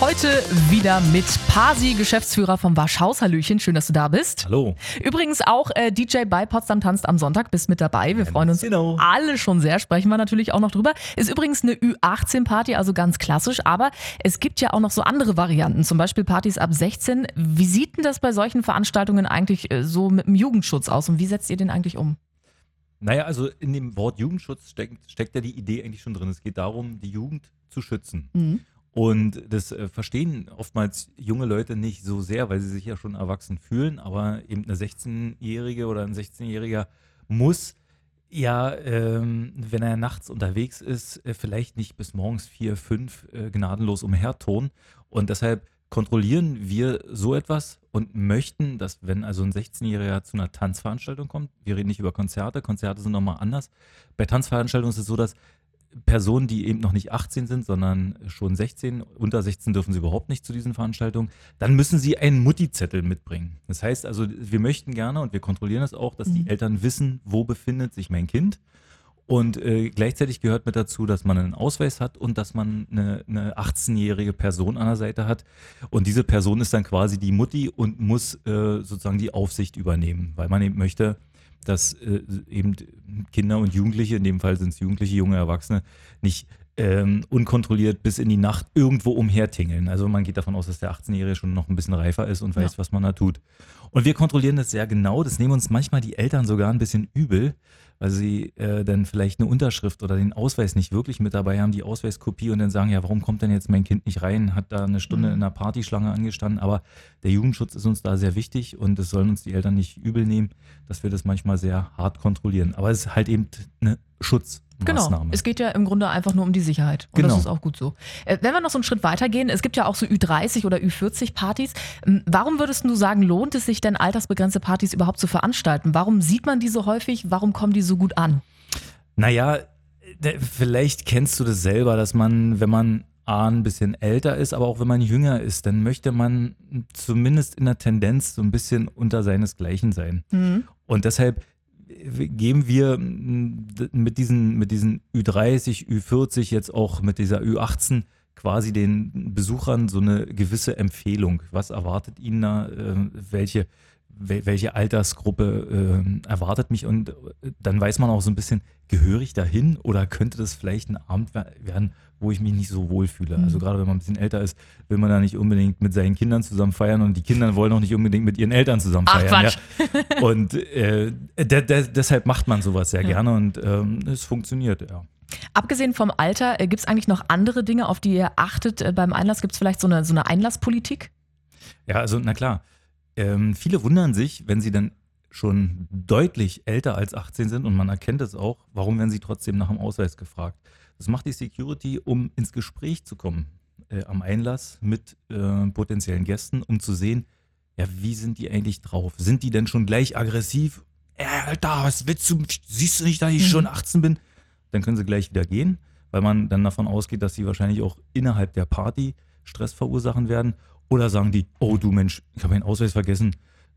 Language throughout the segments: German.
Heute wieder mit Pasi, Geschäftsführer vom Waschhaus. Hallöchen, schön, dass du da bist. Hallo. Übrigens auch DJ bei Potsdam tanzt am Sonntag, bist mit dabei. Wir freuen uns alle schon sehr, sprechen wir natürlich auch noch drüber. Ist übrigens eine Ü18-Party, also ganz klassisch, aber es gibt ja auch noch so andere Varianten, zum Beispiel Partys ab 16. Wie sieht denn das bei solchen Veranstaltungen eigentlich so mit dem Jugendschutz aus und wie setzt ihr den eigentlich um? Naja, also in dem Wort Jugendschutz steckt ja die Idee eigentlich schon drin. Es geht darum, die Jugend zu schützen. Mhm. Und das verstehen oftmals junge Leute nicht so sehr, weil sie sich ja schon erwachsen fühlen. Aber eben eine 16-Jährige oder ein 16-Jähriger muss ja, wenn er nachts unterwegs ist, vielleicht nicht bis morgens 4, 5 gnadenlos umherturnen. Und deshalb kontrollieren wir so etwas und möchten, dass wenn also ein 16-Jähriger zu einer Tanzveranstaltung kommt, wir reden nicht über Konzerte sind nochmal anders. Bei Tanzveranstaltungen ist es so, dass Personen, die eben noch nicht 18 sind, sondern schon 16, unter 16 dürfen sie überhaupt nicht zu diesen Veranstaltungen, dann müssen sie einen Mutti-Zettel mitbringen. Das heißt also, wir möchten gerne und wir kontrollieren es auch, dass die Eltern wissen, wo befindet sich mein Kind. Und gleichzeitig gehört mit dazu, dass man einen Ausweis hat und dass man eine 18-jährige Person an der Seite hat. Und diese Person ist dann quasi die Mutti und muss sozusagen die Aufsicht übernehmen, weil man eben möchte, dass eben Kinder und Jugendliche, in dem Fall sind es Jugendliche, junge Erwachsene, nicht unkontrolliert bis in die Nacht irgendwo umhertingeln. Also man geht davon aus, dass der 18-Jährige schon noch ein bisschen reifer ist und weiß, was man da tut. Und wir kontrollieren das sehr genau. Das nehmen uns manchmal die Eltern sogar ein bisschen übel, weil sie dann vielleicht eine Unterschrift oder den Ausweis nicht wirklich mit dabei haben, die Ausweiskopie und dann sagen, ja, warum kommt denn jetzt mein Kind nicht rein, hat da eine Stunde in einer Partyschlange angestanden, aber der Jugendschutz ist uns da sehr wichtig und es sollen uns die Eltern nicht übel nehmen, dass wir das manchmal sehr hart kontrollieren. Aber es ist halt eben eine Schutzmaßnahme. Genau, es geht ja im Grunde einfach nur um die Sicherheit und das ist auch gut so. Wenn wir noch so einen Schritt weitergehen, es gibt ja auch so Ü30 oder Ü40 Partys. Warum würdest du sagen, lohnt es sich denn, altersbegrenzte Partys überhaupt zu veranstalten? Warum sieht man die so häufig? Warum kommen die so gut an? Naja, vielleicht kennst du das selber, dass man, wenn man ein bisschen älter ist, aber auch wenn man jünger ist, dann möchte man zumindest in der Tendenz so ein bisschen unter seinesgleichen sein. Mhm. Und deshalb geben wir mit diesen Ü30, Ü40, jetzt auch mit dieser Ü18 quasi den Besuchern so eine gewisse Empfehlung. Was erwartet ihnen da? Welche Altersgruppe erwartet mich? Und dann weiß man auch so ein bisschen, gehöre ich dahin oder könnte das vielleicht ein Abend werden, wo ich mich nicht so wohl fühle? Also gerade wenn man ein bisschen älter ist, will man da nicht unbedingt mit seinen Kindern zusammen feiern und die Kinder wollen auch nicht unbedingt mit ihren Eltern zusammen feiern. Quatsch. Ja? Und deshalb macht man sowas sehr gerne und es funktioniert, ja. Abgesehen vom Alter, gibt es eigentlich noch andere Dinge, auf die ihr achtet beim Einlass? Gibt es vielleicht so eine Einlasspolitik? Ja, also na klar. Viele wundern sich, wenn sie dann schon deutlich älter als 18 sind und man erkennt es auch, warum werden sie trotzdem nach dem Ausweis gefragt. Das macht die Security, um ins Gespräch zu kommen am Einlass mit potenziellen Gästen, um zu sehen, ja, wie sind die eigentlich drauf? Sind die denn schon gleich aggressiv? Alter, was willst du? Siehst du nicht, dass ich schon 18 bin? Dann können sie gleich wieder gehen, weil man dann davon ausgeht, dass sie wahrscheinlich auch innerhalb der Party Stress verursachen werden. Oder sagen die, oh du Mensch, ich habe meinen Ausweis vergessen,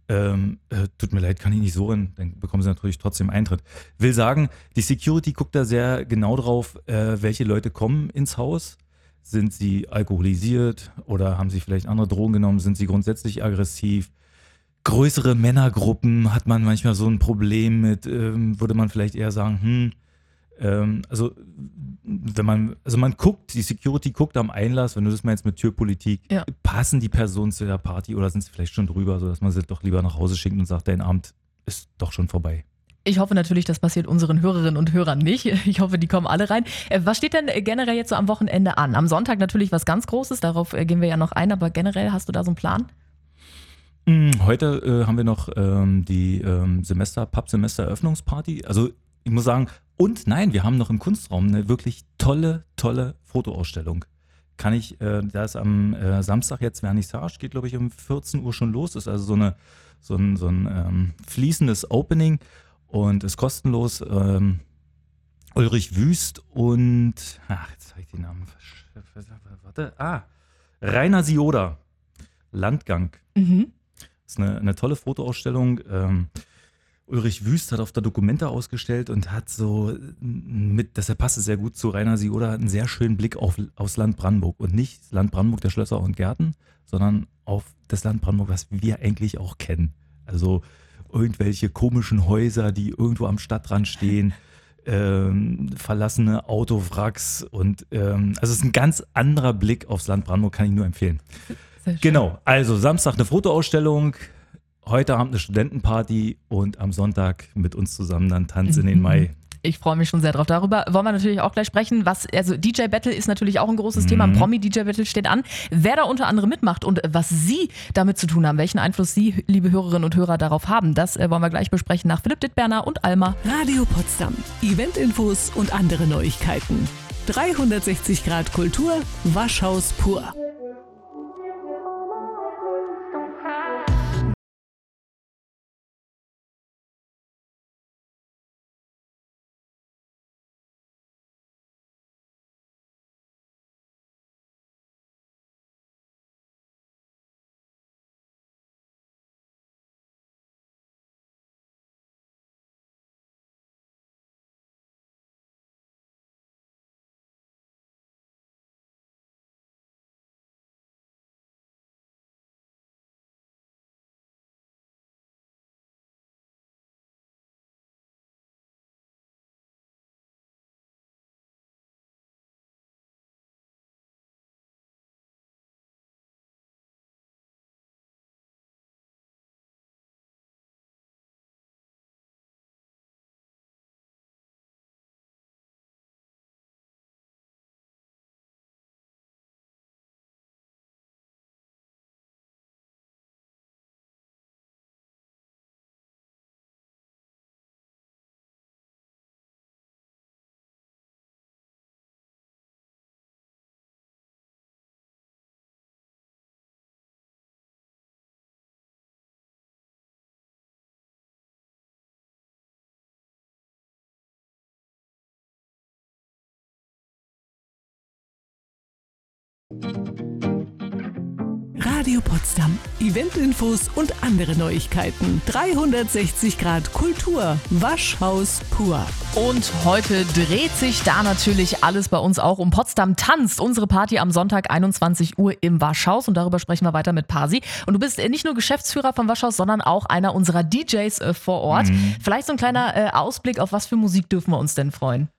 tut mir leid, kann ich nicht so rein. Dann bekommen sie natürlich trotzdem Eintritt. Will sagen, die Security guckt da sehr genau drauf, welche Leute kommen ins Haus. Sind sie alkoholisiert oder haben sie vielleicht andere Drogen genommen? Sind sie grundsätzlich aggressiv? Größere Männergruppen hat man manchmal so ein Problem mit, würde man vielleicht eher sagen, also man guckt, die Security guckt am Einlass, wenn du das meinst mit Türpolitik, passen die Personen zu der Party oder sind sie vielleicht schon drüber, sodass man sie doch lieber nach Hause schickt und sagt, dein Abend ist doch schon vorbei. Ich hoffe natürlich, das passiert unseren Hörerinnen und Hörern nicht. Ich hoffe, die kommen alle rein. Was steht denn generell jetzt so am Wochenende an? Am Sonntag natürlich was ganz Großes, darauf gehen wir ja noch ein, aber generell hast du da so einen Plan? Heute haben wir noch die Pub-Semester-Eröffnungsparty. Also ich muss sagen, und nein, wir haben noch im Kunstraum eine wirklich tolle Fotoausstellung. Da ist am Samstag jetzt Vernissage, geht glaube ich um 14 Uhr schon los. Ist also so ein fließendes Opening und ist kostenlos. Ulrich Wüst und, jetzt habe ich den Namen, Rainer Sioda, Landgang. Mhm. Das ist eine tolle Fotoausstellung. Ulrich Wüst hat auf der Documenta ausgestellt und hat deshalb passt es sehr gut zu Rainer Sioda, einen sehr schönen Blick aufs Land Brandenburg. Und nicht das Land Brandenburg der Schlösser und Gärten, sondern auf das Land Brandenburg, was wir eigentlich auch kennen. Also irgendwelche komischen Häuser, die irgendwo am Stadtrand stehen, verlassene Autowracks und also es ist ein ganz anderer Blick aufs Land Brandenburg, kann ich nur empfehlen. Genau, also Samstag eine Fotoausstellung, heute Abend eine Studentenparty und am Sonntag mit uns zusammen dann Tanz in den Mai. Ich freue mich schon sehr drauf. Darüber wollen wir natürlich auch gleich sprechen. Also DJ Battle ist natürlich auch ein großes Thema. Ein Promi-DJ Battle steht an. Wer da unter anderem mitmacht und was Sie damit zu tun haben, welchen Einfluss Sie, liebe Hörerinnen und Hörer, darauf haben, das wollen wir gleich besprechen nach Philipp Dittberner und Alma. Radio Potsdam. Eventinfos und andere Neuigkeiten. 360 Grad Kultur, Waschhaus pur. Radio Potsdam. Eventinfos und andere Neuigkeiten. 360 Grad Kultur. Waschhaus pur. Und heute dreht sich da natürlich alles bei uns auch um Potsdam tanzt. Unsere Party am Sonntag 21 Uhr im Waschhaus. Und darüber sprechen wir weiter mit Pasi. Und du bist nicht nur Geschäftsführer vom Waschhaus, sondern auch einer unserer DJs vor Ort. Vielleicht so ein kleiner Ausblick, auf was für Musik dürfen wir uns denn freuen?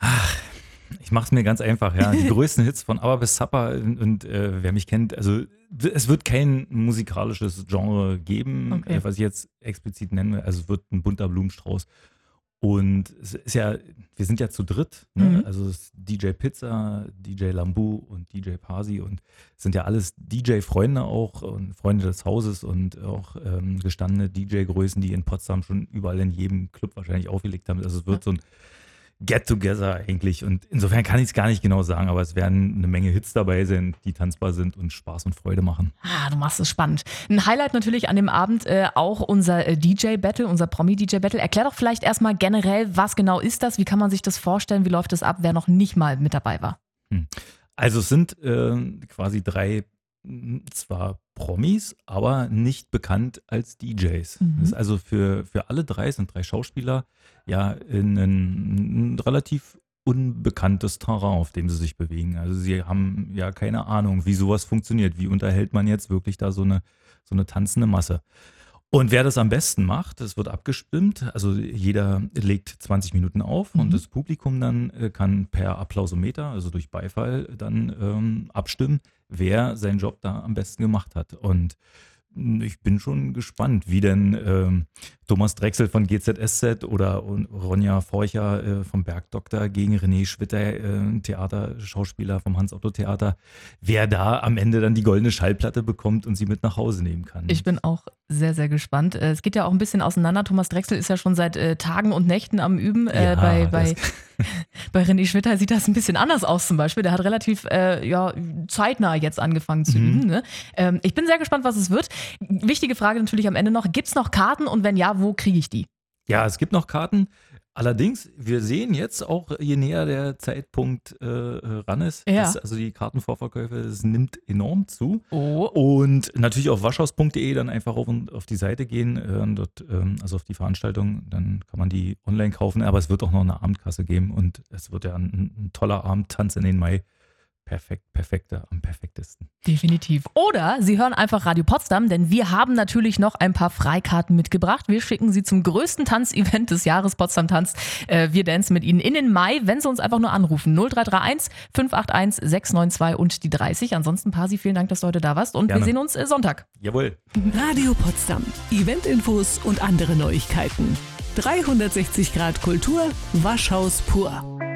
Ich mache es mir ganz einfach, ja. Die größten Hits von ABBA bis Zappa und wer mich kennt, also es wird kein musikalisches Genre geben, was ich jetzt explizit nenne. Also es wird ein bunter Blumenstrauß. Und es ist ja, wir sind ja zu dritt, ne? Also es ist DJ Pizza, DJ Lambu und DJ Pasi und es sind ja alles DJ-Freunde auch und Freunde des Hauses und auch gestandene DJ-Größen, die in Potsdam schon überall in jedem Club wahrscheinlich aufgelegt haben. Also es wird so ein Get-Together eigentlich und insofern kann ich es gar nicht genau sagen, aber es werden eine Menge Hits dabei sein, die tanzbar sind und Spaß und Freude machen. Du machst es spannend. Ein Highlight natürlich an dem Abend auch unser DJ-Battle, unser Promi-DJ-Battle. Erklär doch vielleicht erstmal generell, was genau ist das, wie kann man sich das vorstellen, wie läuft das ab, wer noch nicht mal mit dabei war? Also es sind quasi drei, zwar Promis, aber nicht bekannt als DJs. Das ist also für alle drei, es sind drei Schauspieler, ja, in ein relativ unbekanntes Terrain, auf dem sie sich bewegen. Also sie haben ja keine Ahnung, wie sowas funktioniert. Wie unterhält man jetzt wirklich da so eine tanzende Masse? Und wer das am besten macht, das wird abgestimmt. Also jeder legt 20 Minuten auf und das Publikum dann kann per Applausometer, also durch Beifall, dann abstimmen, wer seinen Job da am besten gemacht hat. Und ich bin schon gespannt, wie denn Thomas Drechsel von GZSZ oder Ronja Forcher vom Bergdoktor gegen René Schwitter, Theaterschauspieler vom Hans-Otto-Theater, wer da am Ende dann die goldene Schallplatte bekommt und sie mit nach Hause nehmen kann. Ich bin auch sehr, sehr gespannt. Es geht ja auch ein bisschen auseinander. Thomas Drechsel ist ja schon seit Tagen und Nächten am Üben. Bei René Schwitter sieht das ein bisschen anders aus zum Beispiel. Der hat relativ zeitnah jetzt angefangen zu üben. Ne? Ich bin sehr gespannt, was es wird. Wichtige Frage natürlich am Ende noch. Gibt es noch Karten und wenn ja, wo kriege ich die? Ja, es gibt noch Karten. Allerdings, wir sehen jetzt auch, je näher der Zeitpunkt ran ist, also die Kartenvorverkäufe, es nimmt enorm zu. Und natürlich auf waschhaus.de dann einfach auf die Seite gehen, dort, also auf die Veranstaltung, dann kann man die online kaufen, aber es wird auch noch eine Abendkasse geben und es wird ja ein toller Abend, Tanz in den Mai. Am perfektesten. Definitiv. Oder Sie hören einfach Radio Potsdam, denn wir haben natürlich noch ein paar Freikarten mitgebracht. Wir schicken Sie zum größten Tanzevent des Jahres, Potsdam tanzt. Wir dancen mit Ihnen in den Mai, wenn Sie uns einfach nur anrufen. 0331 581 692 und die 30. Ansonsten, Pasi, vielen Dank, dass du heute da warst und Gerne. Wir sehen uns Sonntag. Jawohl. Radio Potsdam. Eventinfos und andere Neuigkeiten. 360 Grad Kultur, Waschhaus pur.